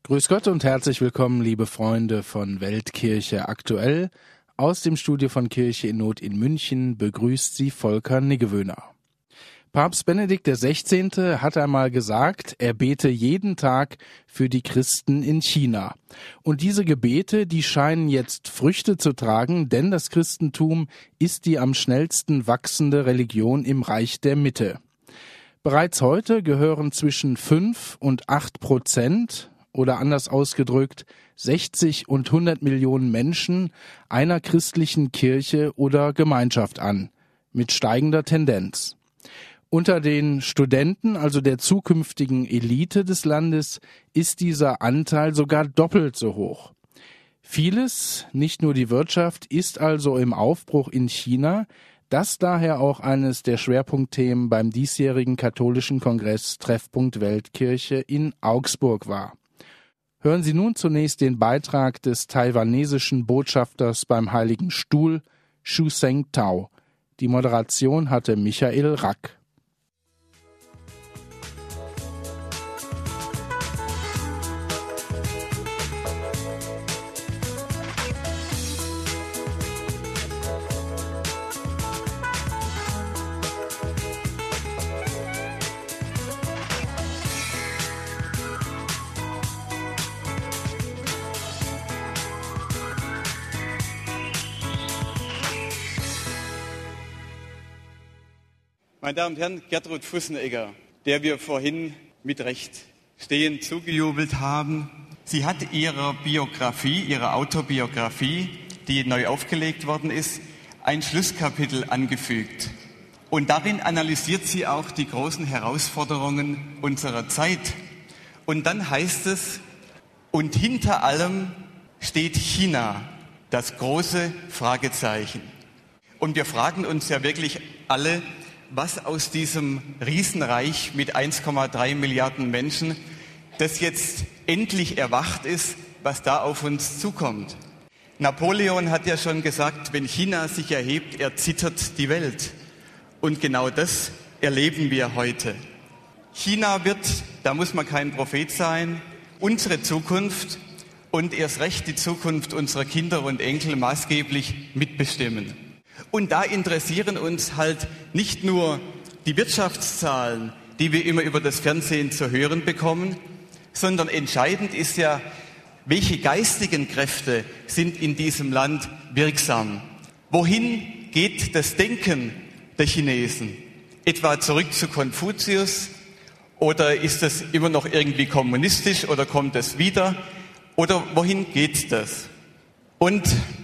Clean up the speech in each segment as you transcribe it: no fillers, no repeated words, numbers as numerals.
Grüß Gott und herzlich willkommen, liebe Freunde von Weltkirche aktuell. Aus dem Studio von Kirche in Not in München begrüßt Sie Volker Niggewöhner. Papst Benedikt XVI. Hat einmal gesagt, er bete jeden Tag für die Christen in China. Und diese Gebete, die scheinen jetzt Früchte zu tragen, denn das Christentum ist die am schnellsten wachsende Religion im Reich der Mitte. Bereits heute gehören zwischen 5 und 8%, oder anders ausgedrückt, 60 und 100 Millionen Menschen einer christlichen Kirche oder Gemeinschaft an, mit steigender Tendenz. Unter den Studenten, also der zukünftigen Elite des Landes, ist dieser Anteil sogar doppelt so hoch. Vieles, nicht nur die Wirtschaft, ist also im Aufbruch in China, das daher auch eines der Schwerpunktthemen beim diesjährigen katholischen Kongress Treffpunkt Weltkirche in Augsburg war. Hören Sie nun zunächst den Beitrag des taiwanesischen Botschafters beim Heiligen Stuhl, Shu Seng Tao. Die Moderation hatte Michael Rack. Meine Damen und Herren, Gertrud Fussenegger, der wir vorhin mit Recht stehend zugejubelt haben, sie hat ihrer Autobiografie, die neu aufgelegt worden ist, ein Schlusskapitel angefügt. Und darin analysiert sie auch die großen Herausforderungen unserer Zeit. Und dann heißt es, und hinter allem steht China, das große Fragezeichen. Und wir fragen uns ja wirklich alle, was aus diesem Riesenreich mit 1,3 Milliarden Menschen, das jetzt endlich erwacht ist, was da auf uns zukommt. Napoleon hat ja schon gesagt, wenn China sich erhebt, erzittert die Welt. Und genau das erleben wir heute. China wird, da muss man kein Prophet sein, unsere Zukunft und erst recht die Zukunft unserer Kinder und Enkel maßgeblich mitbestimmen. Und da interessieren uns halt nicht nur die Wirtschaftszahlen, die wir immer über das Fernsehen zu hören bekommen, sondern entscheidend ist ja, welche geistigen Kräfte sind in diesem Land wirksam. Wohin geht das Denken der Chinesen? Etwa zurück zu Konfuzius? Oder ist es immer noch irgendwie kommunistisch oder kommt es wieder? Oder wohin geht das? Und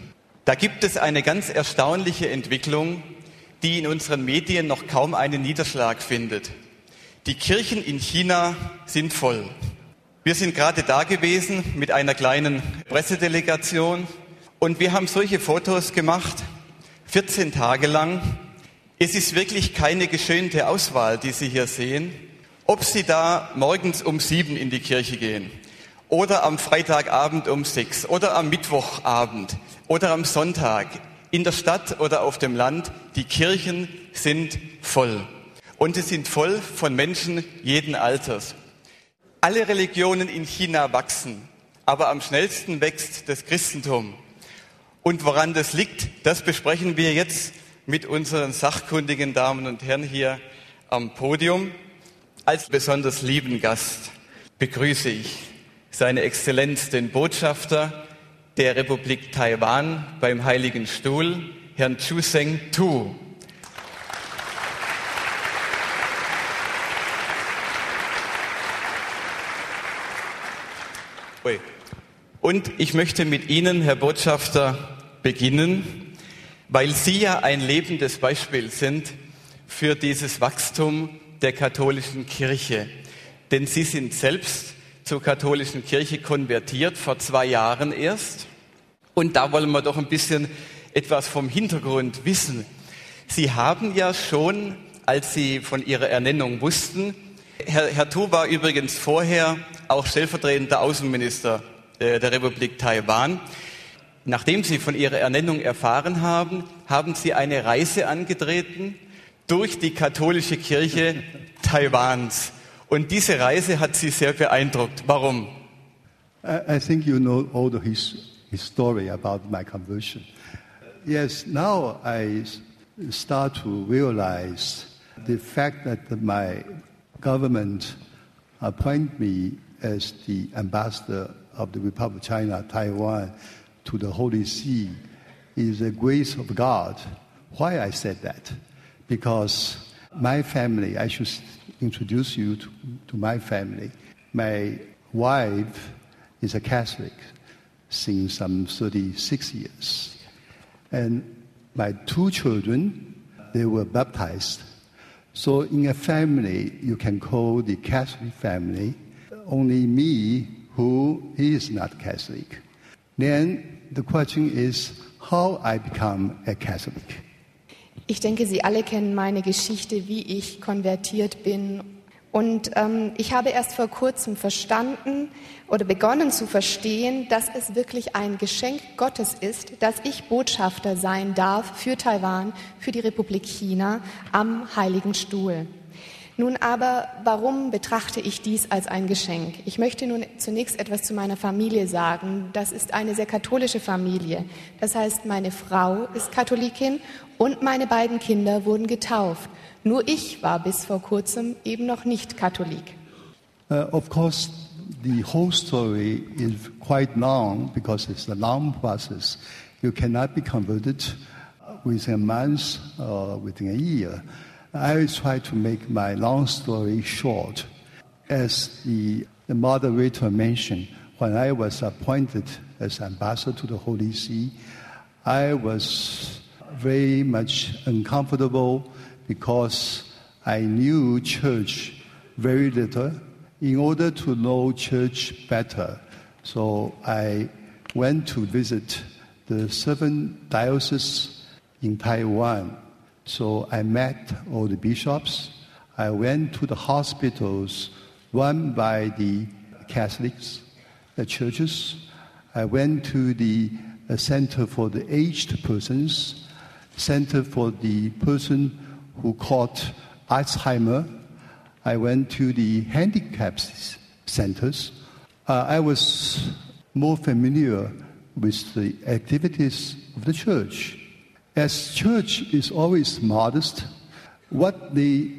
da gibt es eine ganz erstaunliche Entwicklung, die in unseren Medien noch kaum einen Niederschlag findet. Die Kirchen in China sind voll. Wir sind gerade da gewesen mit einer kleinen Pressedelegation und wir haben solche Fotos gemacht, 14 Tage lang. Es ist wirklich keine geschönte Auswahl, die Sie hier sehen. Ob Sie da morgens um 7 in die Kirche gehen oder am Freitagabend um 6 oder am Mittwochabend oder am Sonntag, in der Stadt oder auf dem Land, die Kirchen sind voll. Und sie sind voll von Menschen jeden Alters. Alle Religionen in China wachsen, aber am schnellsten wächst das Christentum. Und woran das liegt, das besprechen wir jetzt mit unseren sachkundigen Damen und Herren hier am Podium. Als besonders lieben Gast begrüße ich seine Exzellenz, den Botschafter der Republik Taiwan beim Heiligen Stuhl, Herrn Shu Seng Tao. Und ich möchte mit Ihnen, Herr Botschafter, beginnen, weil Sie ja ein lebendes Beispiel sind für dieses Wachstum der katholischen Kirche. Denn Sie sind selbst zur katholischen Kirche konvertiert, vor 2 Jahren erst. Und da wollen wir doch ein bisschen etwas vom Hintergrund wissen. Sie haben ja schon, als Sie von Ihrer Ernennung wussten, Herr Tao war übrigens vorher auch stellvertretender Außenminister der Republik Taiwan. Nachdem Sie von Ihrer Ernennung erfahren haben, haben Sie eine Reise angetreten durch die katholische Kirche Taiwans. Und diese Reise hat Sie sehr beeindruckt. Warum? I think you know all the his story about my conversion. Yes, now I start to realize the fact that my government appointed me as the ambassador of the Republic of China, Taiwan, to the Holy See is the grace of God. Why I said that? Because my family, I should introduce you to my family. My wife is a Catholic since some 36 years. And my 2 children, they were baptized. So in a family, you can call the Catholic family. Only me, who is not Catholic. Then the question is, how I become a Catholic. Ich denke, Sie alle kennen meine Geschichte, wie ich konvertiert bin. Und ich habe erst vor kurzem verstanden oder begonnen zu verstehen, dass es wirklich ein Geschenk Gottes ist, dass ich Botschafter sein darf für Taiwan, für die Republik China am Heiligen Stuhl. Nun aber, warum betrachte ich dies als ein Geschenk? Ich möchte nun zunächst etwas zu meiner Familie sagen. Das ist eine sehr katholische Familie. Das heißt, meine Frau ist Katholikin und meine beiden Kinder wurden getauft. Nur ich war bis vor kurzem eben noch nicht Katholik. Of course, the whole story is quite long because it's a long process. You cannot be converted within a month or within a year. I will try to make my long story short. As the moderator mentioned, when I was appointed as ambassador to the Holy See, I was very much uncomfortable because I knew church very little. In order to know church better, so I went to visit the 7 dioceses in Taiwan. So I met all the bishops. I went to the hospitals run by the Catholics, the churches. I went to the Center for the Aged Persons, Center for the person who caught Alzheimer. I went to the handicap centers. I was more familiar with the activities of the church. As church is always modest, what they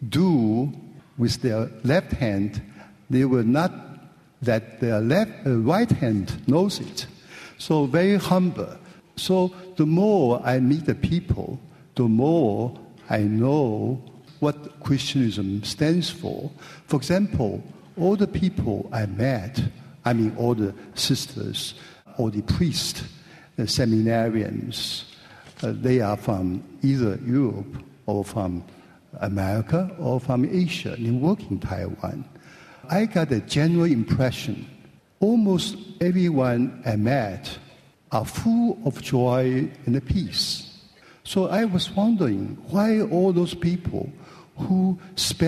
do with their left hand, they will not that their right hand knows it. So very humble. So the more I meet the people, the more I know what Christianism stands for. For example, all the people I met, all the sisters, all the priests, the seminarians, they are from either Europe or from America or from Asia. They work in Taiwan. I got a general impression. Almost everyone I met are full of joy and peace. So I was wondering why all those people who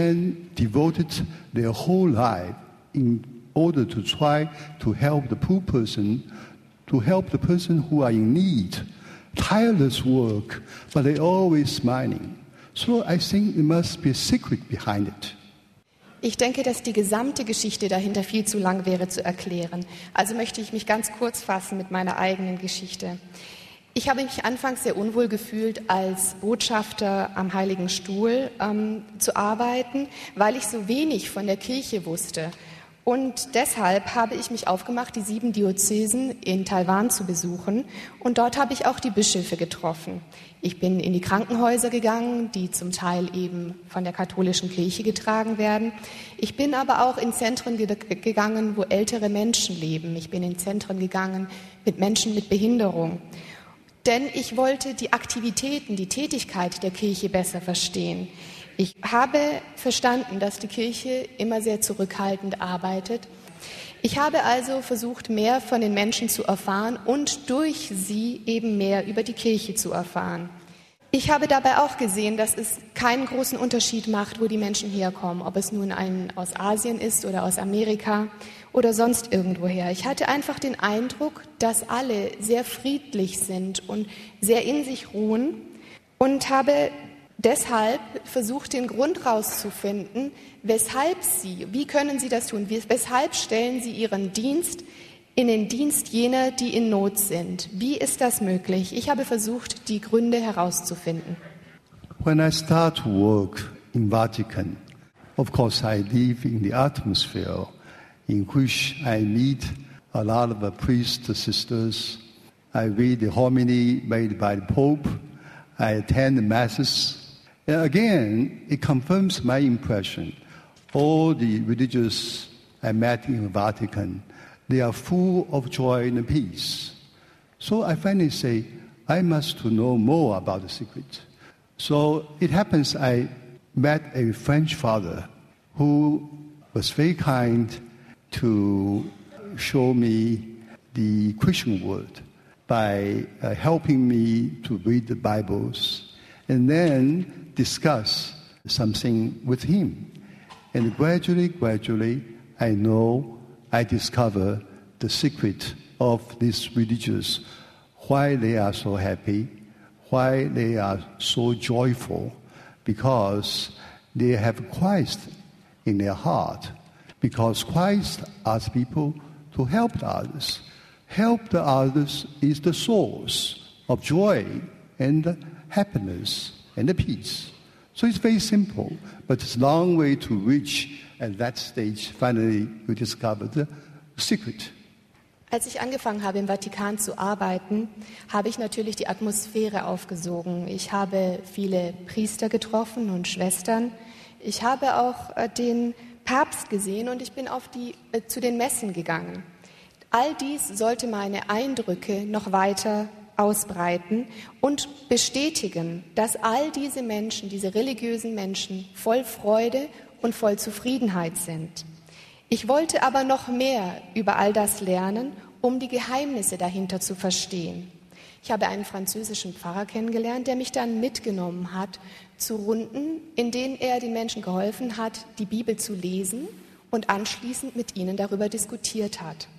devoted their whole life in order to try to help the poor person, to help the person who are in need, tireless work, but they're always smiling. So I think there must be a secret behind it. Ich denke, dass die gesamte Geschichte dahinter viel zu lang wäre zu erklären. Also möchte ich mich ganz kurz fassen mit meiner eigenen Geschichte. Ich habe mich anfangs sehr unwohl gefühlt, als Botschafter am Heiligen Stuhl zu arbeiten, weil ich so wenig von der Kirche wusste. Und deshalb habe ich mich aufgemacht, die 7 Diözesen in Taiwan zu besuchen. Und dort habe ich auch die Bischöfe getroffen. Ich bin in die Krankenhäuser gegangen, die zum Teil eben von der katholischen Kirche getragen werden. Ich bin aber auch in Zentren gegangen, wo ältere Menschen leben. Ich bin in Zentren gegangen mit Menschen mit Behinderung. Denn ich wollte die Aktivitäten, die Tätigkeit der Kirche besser verstehen. Ich habe verstanden, dass die Kirche immer sehr zurückhaltend arbeitet. Ich habe also versucht, mehr von den Menschen zu erfahren und durch sie eben mehr über die Kirche zu erfahren. Ich habe dabei auch gesehen, dass es keinen großen Unterschied macht, wo die Menschen herkommen, ob es nun aus Asien ist oder aus Amerika oder sonst irgendwoher. Ich hatte einfach den Eindruck, dass alle sehr friedlich sind und sehr in sich ruhen und habe deshalb versucht, den Grund rauszufinden, wie können Sie das tun? Weshalb stellen Sie Ihren Dienst in den Dienst jener, die in Not sind? Wie ist das möglich? Ich habe versucht, die Gründe herauszufinden. When I start to work in Vatican, of course I live in the atmosphere in which I meet a lot of priests, sisters. I read the homily made by the Pope. I attend the masses. And again, it confirms my impression. All the religious I met in the Vatican, they are full of joy and peace. So I finally say, I must to know more about the secret. So it happens I met a French father who was very kind to show me the Christian word by helping me to read the Bibles and then discuss something with him. And gradually, I discover the secret of these religious, why they are so happy, why they are so joyful, because they have Christ in their heart, because Christ asks people to help others. Help the others is the source of joy and happiness and peace. So it's very simple, but it's a long way to reach. At that stage, finally, we discovered the secret. Als ich angefangen habe, im Vatikan zu arbeiten, habe ich natürlich die Atmosphäre aufgesogen. Ich habe viele Priester getroffen und Schwestern. Ich habe auch den Papst gesehen und ich bin zu den Messen gegangen. All dies sollte meine Eindrücke noch weiter ausbreiten und bestätigen, dass all diese Menschen, diese religiösen Menschen, voll Freude und voll Zufriedenheit sind. Ich wollte aber noch mehr über all das lernen, um die Geheimnisse dahinter zu verstehen. Ich habe einen französischen Pfarrer kennengelernt, der mich dann mitgenommen hat zu Runden, in denen er den Menschen geholfen hat, die Bibel zu lesen und anschließend mit ihnen darüber diskutiert hat.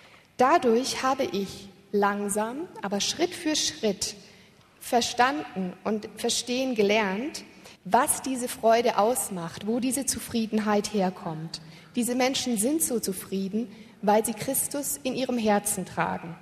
Dadurch habe ich langsam, aber Schritt für Schritt verstanden und verstehen gelernt, was diese Freude ausmacht, wo diese Zufriedenheit herkommt. Diese Menschen sind so zufrieden, weil sie Christus in ihrem Herzen tragen.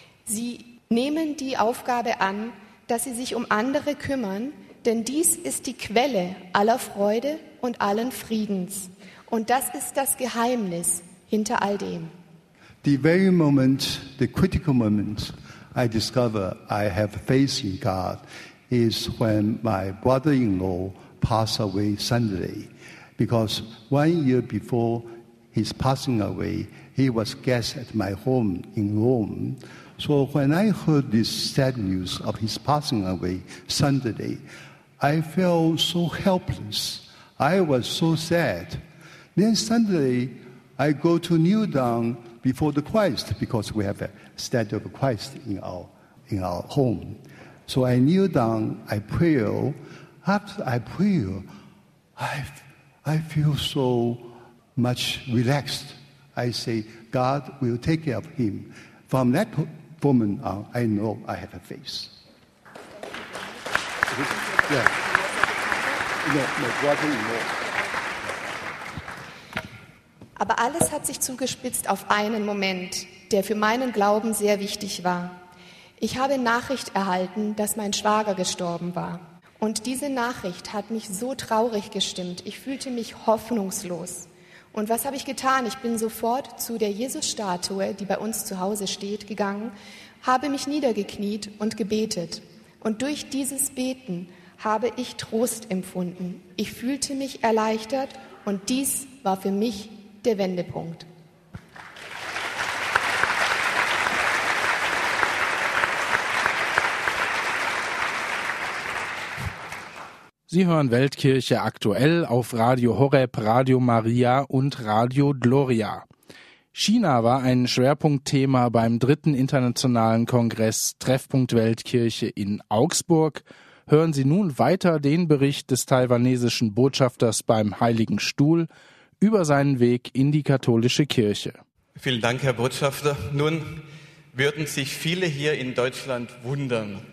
Sie nehmen die Aufgabe an, dass sie sich um andere kümmern, denn dies ist die Quelle aller Freude und allen Friedens. Und das ist das Geheimnis hinter all dem. The very moment, the critical moment I discover I have faith in God is when my brother-in-law passed away Sunday. Because 1 year before his passing away, he was guest at my home in Rome. So when I heard this sad news of his passing away Sunday, I felt so helpless. I was so sad. Then Sunday, I go to kneel down before the Christ because we have a statue of Christ in our home. So I kneel down, I pray. After I pray, I feel so much relaxed. I say, God will take care of him. From that moment on, I know I have a faith. Yeah. My brother-in-law. Aber alles hat sich zugespitzt auf einen Moment, der für meinen Glauben sehr wichtig war. Ich habe Nachricht erhalten, dass mein Schwager gestorben war. Und diese Nachricht hat mich so traurig gestimmt. Ich fühlte mich hoffnungslos. Und was habe ich getan? Ich bin sofort zu der Jesus-Statue, die bei uns zu Hause steht, gegangen, habe mich niedergekniet und gebetet. Und durch dieses Beten habe ich Trost empfunden. Ich fühlte mich erleichtert und dies war für mich der Wendepunkt. Sie hören Weltkirche aktuell auf Radio Horeb, Radio Maria und Radio Gloria. China war ein Schwerpunktthema beim 3. Internationalen Kongress Treffpunkt Weltkirche in Augsburg. Hören Sie nun weiter den Bericht des taiwanesischen Botschafters beim Heiligen Stuhl über seinen Weg in die katholische Kirche. Vielen Dank, Herr Botschafter. Nun würden sich viele hier in Deutschland wundern,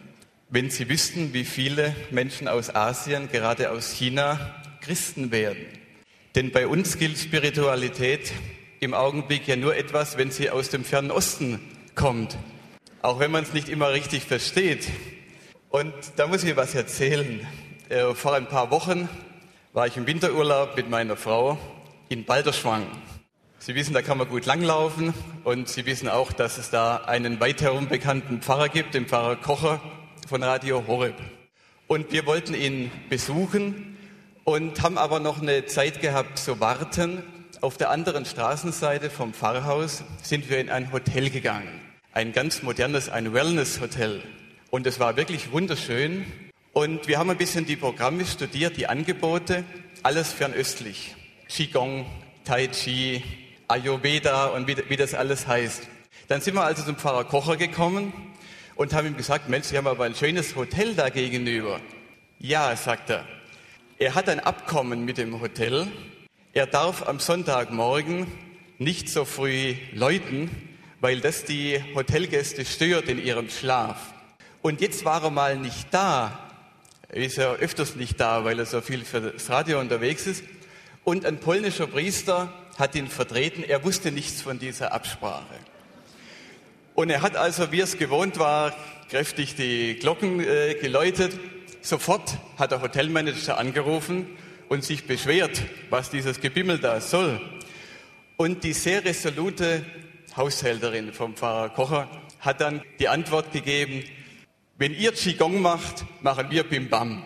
wenn Sie wüssten, wie viele Menschen aus Asien, gerade aus China, Christen werden. Denn bei uns gilt Spiritualität im Augenblick ja nur etwas, wenn sie aus dem Fernen Osten kommt. Auch wenn man es nicht immer richtig versteht. Und da muss ich was erzählen. Vor ein paar Wochen war ich im Winterurlaub mit meiner Frau in Balderschwang. Sie wissen, da kann man gut langlaufen und Sie wissen auch, dass es da einen weit herum bekannten Pfarrer gibt, den Pfarrer Kocher von Radio Horeb. Und wir wollten ihn besuchen und haben aber noch eine Zeit gehabt zu warten. Auf der anderen Straßenseite vom Pfarrhaus sind wir in ein Hotel gegangen. Ein ganz modernes, ein Wellness-Hotel. Und es war wirklich wunderschön. Und wir haben ein bisschen die Programme studiert, die Angebote, alles fernöstlich. Qigong, Tai Chi, Ayurveda und wie das alles heißt. Dann sind wir also zum Pfarrer Kocher gekommen und haben ihm gesagt, Mensch, Sie haben aber ein schönes Hotel da gegenüber. Ja, sagt er. Er hat ein Abkommen mit dem Hotel. Er darf am Sonntagmorgen nicht so früh läuten, weil das die Hotelgäste stört in ihrem Schlaf. Und jetzt war er mal nicht da. Er ist ja öfters nicht da, weil er so viel für das Radio unterwegs ist. Und ein polnischer Priester hat ihn vertreten. Er wusste nichts von dieser Absprache. Und er hat also, wie es gewohnt war, kräftig die Glocken geläutet. Sofort hat der Hotelmanager angerufen und sich beschwert, was dieses Gebimmel da soll. Und die sehr resolute Haushälterin vom Pfarrer Kocher hat dann die Antwort gegeben, wenn ihr Qigong macht, machen wir Bim Bam.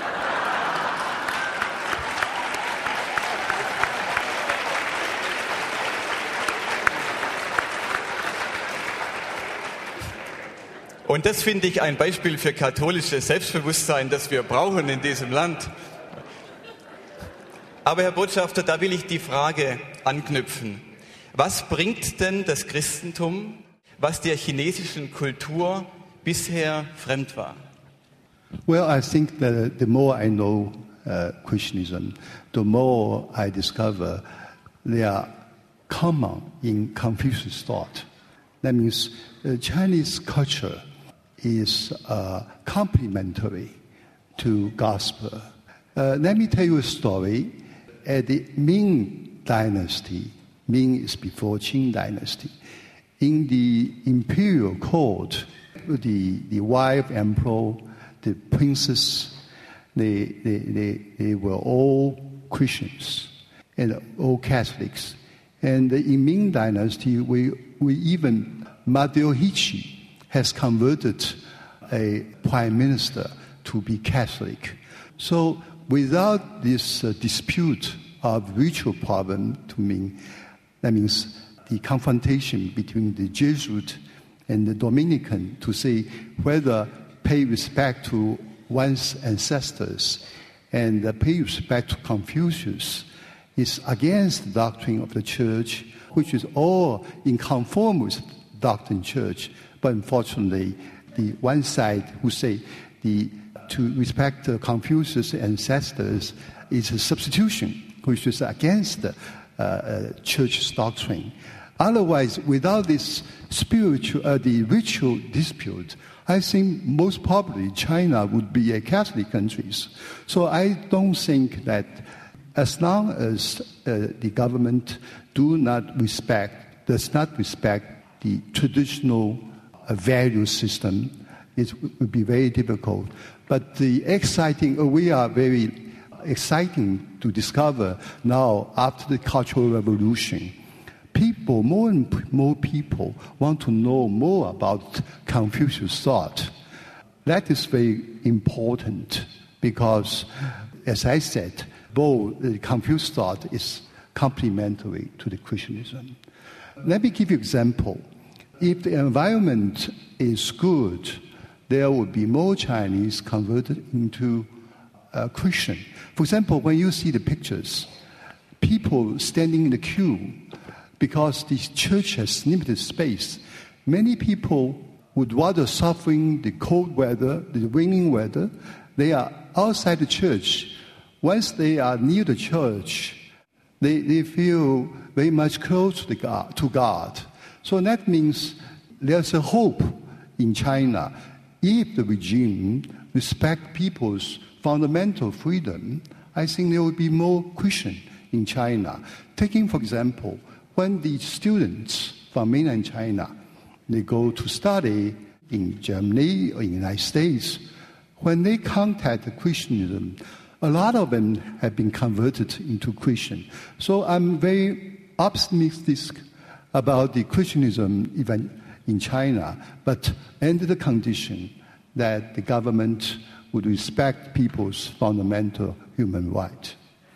Und das finde ich ein Beispiel für katholisches Selbstbewusstsein, das wir brauchen in diesem Land. Aber Herr Botschafter, da will ich die Frage anknüpfen. Was bringt denn das Christentum, was der chinesischen Kultur bisher fremd war? Well, I think that the more I know Christianism, the more I discover they are common in Confucius thought. That means Chinese culture is complementary to gospel. Let me tell you a story. At the Ming Dynasty, Ming is before Qing Dynasty, in the imperial court, the wife emperor, the princess, they were all Christians and all Catholics. And in Ming Dynasty, we even Madeo Hichi has converted a prime minister to be Catholic. So without this dispute of ritual problem to Ming, that means the confrontation between the Jesuit and the Dominican to say whether pay respect to one's ancestors and pay respect to Confucius is against the doctrine of the church, which is all in conform with the doctrine church. But unfortunately, the one side who say to respect Confucius' ancestors is a substitution, which is against the church's doctrine. Otherwise, without this the ritual dispute, I think most probably China would be a Catholic country. So I don't think that as long as the government does not respect the traditional value system, it would be very difficult. But we are very exciting to discover now after the Cultural Revolution. More and more people want to know more about Confucius thought. That is very important because, as I said, both the Confucius thought is complementary to the Christianism. Let me give you an example. If the environment is good, there will be more Chinese converted into Christian. For example, when you see the pictures, people standing in the queue, because the church has limited space, many people would rather suffering the cold weather, the raining weather. They are outside the church. Once they are near the church, they feel very much close to God. So that means there's a hope in China. if the regime respect people's fundamental freedom, I think there will be more Christian in China. Taking, for example, when the students from mainland China, they go to study in Germany or in the United States, when they contact Christianism, a lot of them have been converted into Christian. So I'm very optimistic about the Christianism even in China, but under the condition that the government would respect people's fundamental human rights.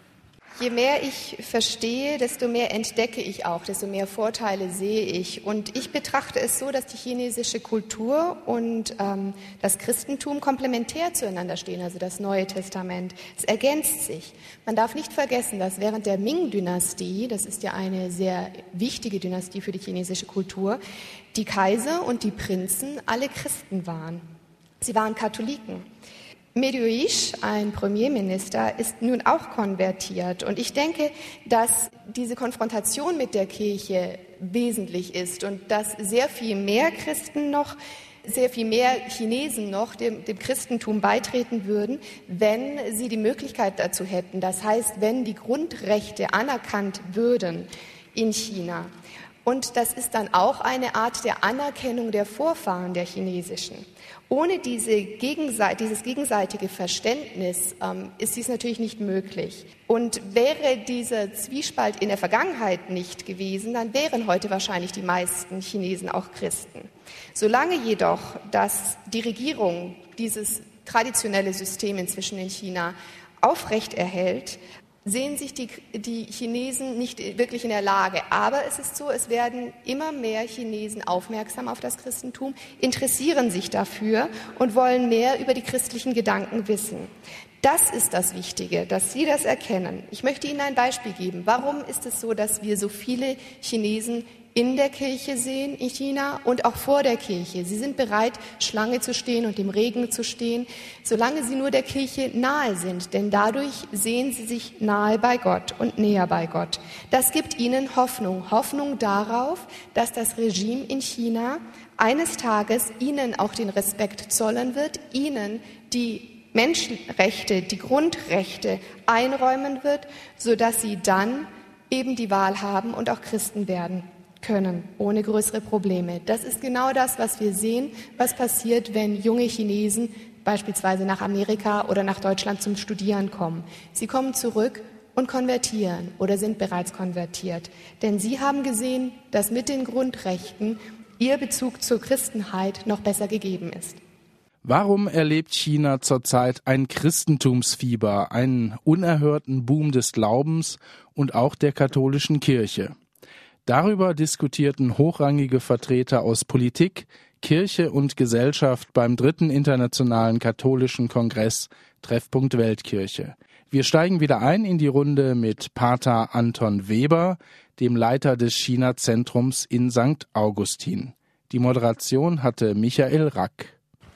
Je mehr ich verstehe, desto mehr entdecke ich auch, desto mehr Vorteile sehe ich. Und ich betrachte es so, dass die chinesische Kultur und das Christentum komplementär zueinander stehen, also das Neue Testament. Es ergänzt sich. Man darf nicht vergessen, dass während der Ming-Dynastie, das ist ja eine sehr wichtige Dynastie für die chinesische Kultur, die Kaiser und die Prinzen alle Christen waren. Sie waren Katholiken. Medeuish, ein Premierminister, ist nun auch konvertiert. Und ich denke, dass diese Konfrontation mit der Kirche wesentlich ist und dass sehr viel mehr Christen noch, sehr viel mehr Chinesen noch dem Christentum beitreten würden, wenn sie die Möglichkeit dazu hätten. Das heißt, wenn die Grundrechte anerkannt würden in China. Und das ist dann auch eine Art der Anerkennung der Vorfahren der chinesischen. Ohne dieses gegenseitige Verständnis ist dies natürlich nicht möglich. Und wäre dieser Zwiespalt in der Vergangenheit nicht gewesen, dann wären heute wahrscheinlich die meisten Chinesen auch Christen. Solange jedoch, dass die Regierung dieses traditionelle System inzwischen in China aufrechterhält, sehen sich die Chinesen nicht wirklich in der Lage. Aber es ist so, es werden immer mehr Chinesen aufmerksam auf das Christentum, interessieren sich dafür und wollen mehr über die christlichen Gedanken wissen. Das ist das Wichtige, dass Sie das erkennen. Ich möchte Ihnen ein Beispiel geben. Warum ist es so, dass wir so viele Chinesen in der Kirche sehen, in China und auch vor der Kirche? Sie sind bereit, Schlange zu stehen und im Regen zu stehen, solange sie nur der Kirche nahe sind, denn dadurch sehen sie sich nahe bei Gott und näher bei Gott. Das gibt ihnen Hoffnung, Hoffnung darauf, dass das Regime in China eines Tages ihnen auch den Respekt zollen wird, ihnen die Menschenrechte, die Grundrechte einräumen wird, sodass sie dann eben die Wahl haben und auch Christen werden können, ohne größere Probleme. Das ist genau das, was wir sehen, was passiert, wenn junge Chinesen beispielsweise nach Amerika oder nach Deutschland zum Studieren kommen. Sie kommen zurück und konvertieren oder sind bereits konvertiert. Denn sie haben gesehen, dass mit den Grundrechten ihr Bezug zur Christenheit noch besser gegeben ist. Warum erlebt China zurzeit ein Christentumsfieber, einen unerhörten Boom des Glaubens und auch der katholischen Kirche? Darüber diskutierten hochrangige Vertreter aus Politik, Kirche und Gesellschaft beim 3. Internationalen Katholischen Kongress Treffpunkt Weltkirche. Wir steigen wieder ein in die Runde mit Pater Anton Weber, dem Leiter des China-Zentrums in St. Augustin. Die Moderation hatte Michael Rack.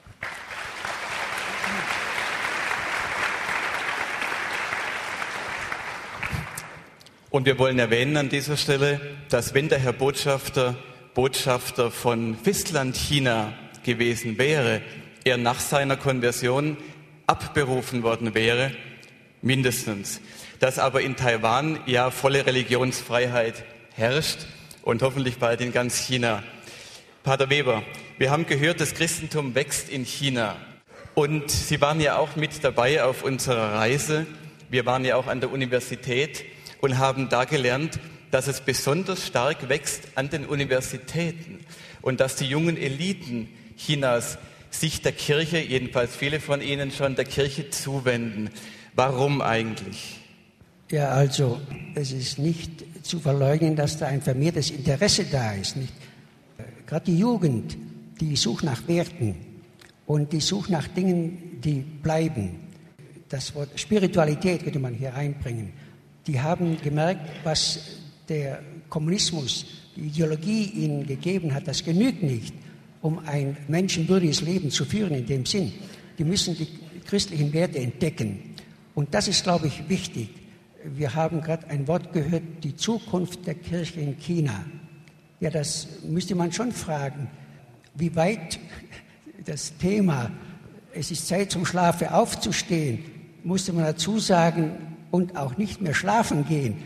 Und wir wollen erwähnen an dieser Stelle, dass wenn der Herr Botschafter von Festland China gewesen wäre, er nach seiner Konversion abberufen worden wäre, mindestens. Dass aber in Taiwan ja volle Religionsfreiheit herrscht und hoffentlich bald in ganz China. Pater Weber, wir haben gehört, das Christentum wächst in China. Und Sie waren ja auch mit dabei auf unserer Reise. Wir waren ja auch an der Universität und haben da gelernt, dass es besonders stark wächst an den Universitäten und dass die jungen Eliten Chinas sich der Kirche, jedenfalls viele von ihnen schon, der Kirche zuwenden. Warum eigentlich? Ja, also es ist nicht zu verleugnen, dass da ein vermehrtes Interesse da ist. Nicht? Gerade die Jugend, die sucht nach Werten und die sucht nach Dingen, die bleiben. Das Wort Spiritualität könnte man hier einbringen. Die haben gemerkt, was der Kommunismus, die Ideologie ihnen gegeben hat, das genügt nicht, um ein menschenwürdiges Leben zu führen in dem Sinn. Die müssen die christlichen Werte entdecken. Und das ist, glaube ich, wichtig. Wir haben gerade ein Wort gehört, die Zukunft der Kirche in China. Ja, das müsste man schon fragen, wie weit das Thema, es ist Zeit zum Schlafe aufzustehen, musste man dazu sagen, und auch nicht mehr schlafen gehen.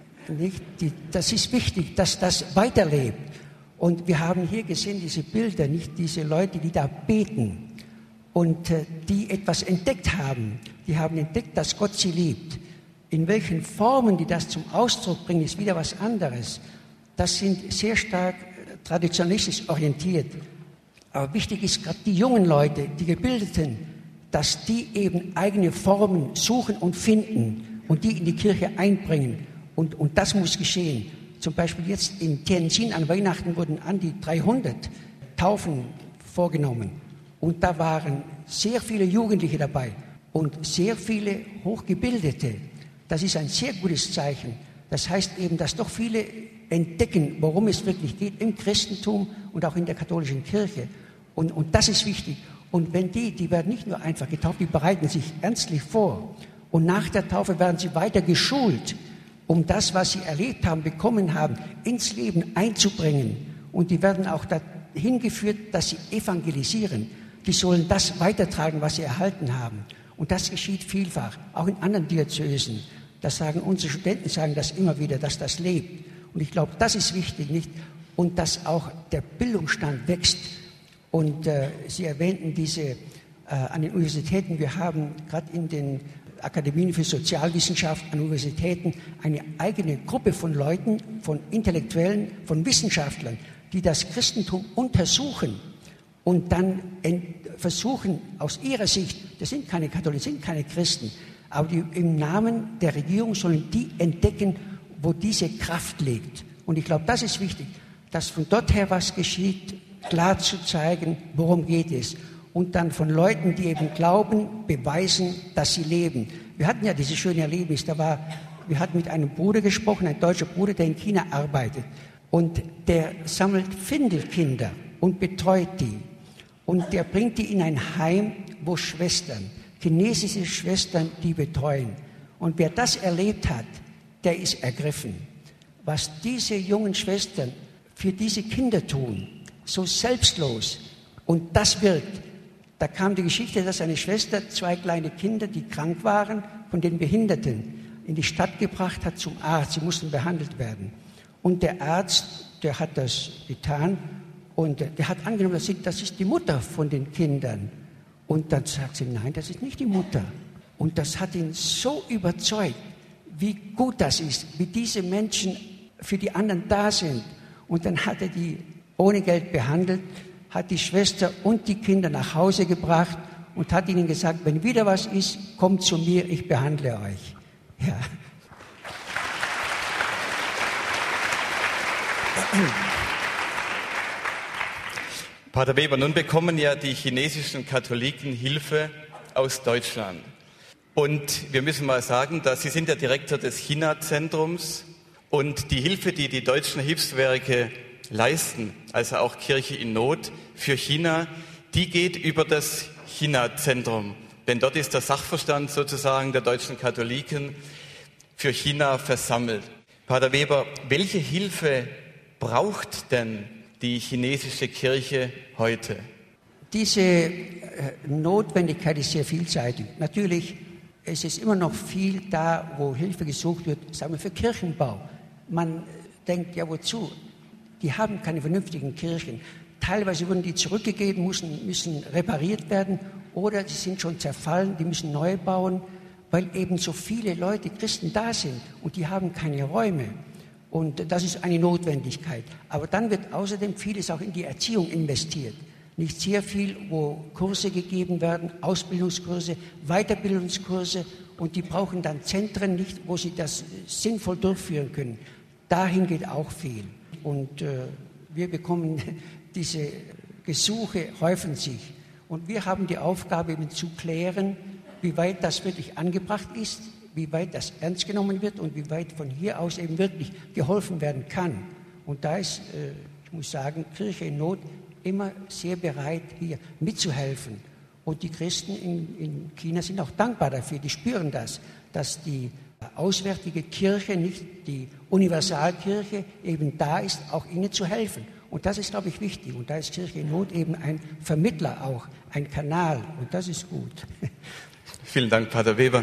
Das ist wichtig, dass das weiterlebt. Und wir haben hier gesehen, diese Bilder, nicht diese Leute, die da beten und die etwas entdeckt haben. Die haben entdeckt, dass Gott sie liebt. In welchen Formen die das zum Ausdruck bringen, ist wieder was anderes. Das sind sehr stark traditionalistisch orientiert. Aber wichtig ist gerade die jungen Leute, die Gebildeten, dass die eben eigene Formen suchen und finden und die in die Kirche einbringen. Und das muss geschehen. Zum Beispiel jetzt in Tianjin an Weihnachten wurden an die 300 Taufen vorgenommen. Und da waren sehr viele Jugendliche dabei und sehr viele Hochgebildete. Das ist ein sehr gutes Zeichen. Das heißt eben, dass doch viele entdecken, worum es wirklich geht im Christentum und auch in der katholischen Kirche. Und das ist wichtig. Und wenn die werden nicht nur einfach getauft, die bereiten sich ernstlich vor. Und nach der Taufe werden sie weiter geschult, um das, was sie erlebt haben, bekommen haben, ins Leben einzubringen. Und die werden auch dahin geführt, dass sie evangelisieren. Die sollen das weitertragen, was sie erhalten haben. Und das geschieht vielfach, auch in anderen Diözesen. Das sagen unsere Studenten, sagen das immer wieder, dass das lebt. Und ich glaube, das ist wichtig, nicht? Und dass auch der Bildungsstand wächst. Und Sie erwähnten diese an den Universitäten, wir haben gerade in den Akademien für Sozialwissenschaft an Universitäten eine eigene Gruppe von Leuten, von Intellektuellen, von Wissenschaftlern, die das Christentum untersuchen und dann versuchen, aus ihrer Sicht, das sind keine Katholiken, sind keine Christen, aber im Namen der Regierung sollen die entdecken, wo diese Kraft liegt. Und ich glaube, das ist wichtig, dass von dort her was geschieht, klar zu zeigen, worum geht es. Und dann von Leuten, die eben glauben, beweisen, dass sie leben. Wir hatten ja dieses schöne Erlebnis, wir hatten mit einem Bruder gesprochen, ein deutscher Bruder, der in China arbeitet. Und der sammelt Findelkinder und betreut die. Und der bringt die in ein Heim, wo Schwestern, chinesische Schwestern, die betreuen. Und wer das erlebt hat, der ist ergriffen. Was diese jungen Schwestern für diese Kinder tun, so selbstlos, und das wirkt. Da kam die Geschichte, dass eine Schwester 2 kleine Kinder, die krank waren, von den Behinderten in die Stadt gebracht hat zum Arzt. Sie mussten behandelt werden. Und der Arzt, der hat das getan und der hat angenommen, das ist die Mutter von den Kindern. Und dann sagt sie, nein, das ist nicht die Mutter. Und das hat ihn so überzeugt, wie gut das ist, wie diese Menschen für die anderen da sind. Und dann hat er die ohne Geld behandelt, hat die Schwester und die Kinder nach Hause gebracht und hat ihnen gesagt, wenn wieder was ist, kommt zu mir, ich behandle euch. Ja. Pater Weber, nun bekommen ja die chinesischen Katholiken Hilfe aus Deutschland. Und wir müssen mal sagen, dass Sie sind der Direktor des China-Zentrums und die Hilfe, die die deutschen Hilfswerke leisten, also auch Kirche in Not für China, die geht über das China-Zentrum. Denn dort ist der Sachverstand sozusagen der deutschen Katholiken für China versammelt. Pater Weber, welche Hilfe braucht denn die chinesische Kirche heute? Diese Notwendigkeit ist sehr vielseitig. Natürlich, es ist immer noch viel da, wo Hilfe gesucht wird, sagen wir für Kirchenbau. Man denkt, ja wozu? Die haben keine vernünftigen Kirchen. Teilweise wurden die zurückgegeben, müssen repariert werden oder sie sind schon zerfallen, die müssen neu bauen, weil eben so viele Leute, Christen da sind und die haben keine Räume. Und das ist eine Notwendigkeit. Aber dann wird außerdem vieles auch in die Erziehung investiert. Nicht sehr viel, wo Kurse gegeben werden, Ausbildungskurse, Weiterbildungskurse und die brauchen dann Zentren nicht, wo sie das sinnvoll durchführen können. Dahin geht auch viel. Und wir bekommen diese Gesuche häufen sich. Und wir haben die Aufgabe, eben zu klären, wie weit das wirklich angebracht ist, wie weit das ernst genommen wird und wie weit von hier aus eben wirklich geholfen werden kann. Und da ist, ich muss sagen, Kirche in Not immer sehr bereit, hier mitzuhelfen. Und die Christen in China sind auch dankbar dafür. Die spüren das, dass die auswärtige Kirche, nicht die Universalkirche, eben da ist, auch ihnen zu helfen. Und das ist, glaube ich, wichtig. Und da ist Kirche in Not eben ein Vermittler auch, ein Kanal. Und das ist gut. Vielen Dank, Pater Weber.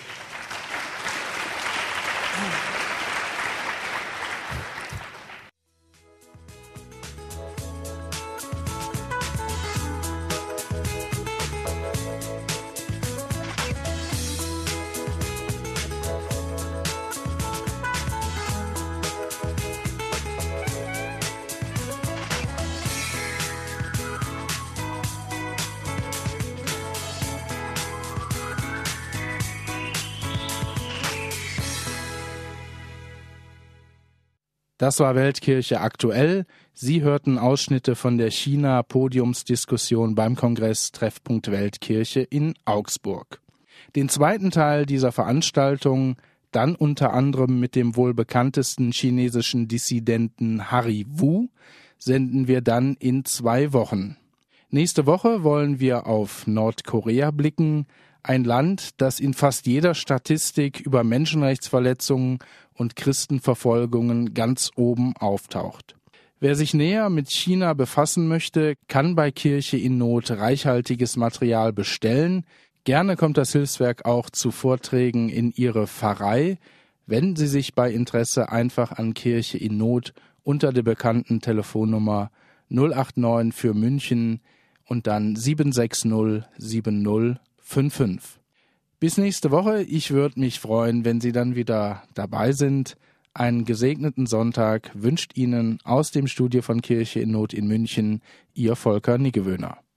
Das war Weltkirche aktuell. Sie hörten Ausschnitte von der China-Podiumsdiskussion beim Kongress Treffpunkt Weltkirche in Augsburg. Den zweiten Teil dieser Veranstaltung, dann unter anderem mit dem wohl bekanntesten chinesischen Dissidenten Harry Wu, senden wir dann in 2 Wochen. Nächste Woche wollen wir auf Nordkorea blicken, ein Land, das in fast jeder Statistik über Menschenrechtsverletzungen und Christenverfolgungen ganz oben auftaucht. Wer sich näher mit China befassen möchte, kann bei Kirche in Not reichhaltiges Material bestellen. Gerne kommt das Hilfswerk auch zu Vorträgen in Ihre Pfarrei. Wenden Sie sich bei Interesse einfach an Kirche in Not unter der bekannten Telefonnummer 089 für München und dann 760 7055. Bis nächste Woche. Ich würde mich freuen, wenn Sie dann wieder dabei sind. Einen gesegneten Sonntag wünscht Ihnen aus dem Studio von Kirche in Not in München Ihr Volker Niggewöhner.